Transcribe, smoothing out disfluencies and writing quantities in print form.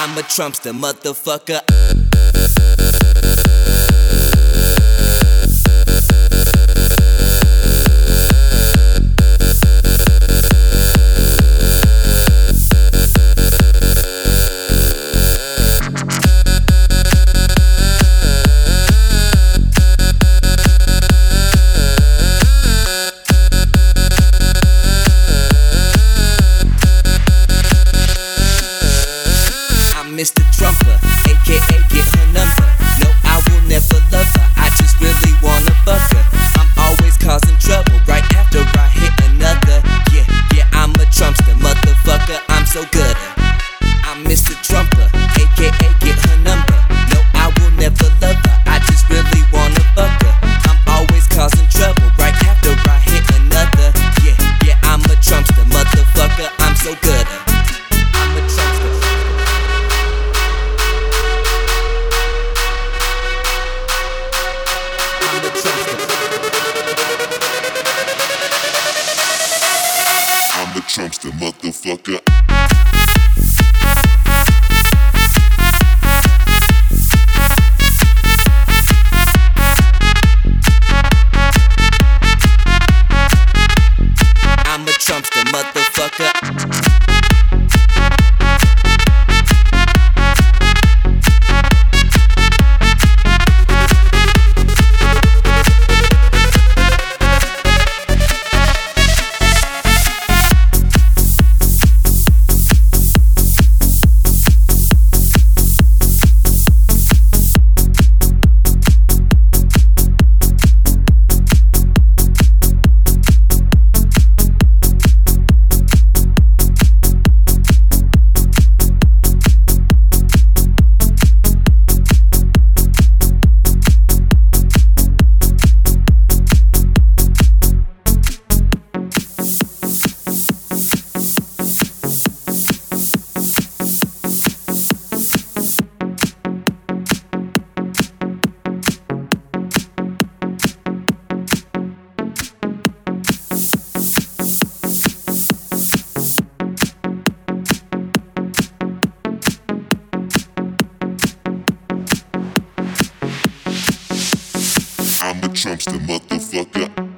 I'm a Trumpster, motherfucker. Mr. Trumper, aka get her number. No, I will never love her, I just really wanna fuck her. I'm always causing trouble right after I hit another. Yeah, I'm a Trumpster, motherfucker, I'm so good. I'm Mr. Trumper, aka get her number. No, I will never love her, I just really wanna fuck her. I'm always causing trouble right after I hit another. Yeah, I'm a Trumpster, motherfucker, I'm so good. I'm a Trumpster. I'm a Trumpster, motherfucker. I'm a Trumpster, motherfucker. I'm a Trumpster, motherfucker.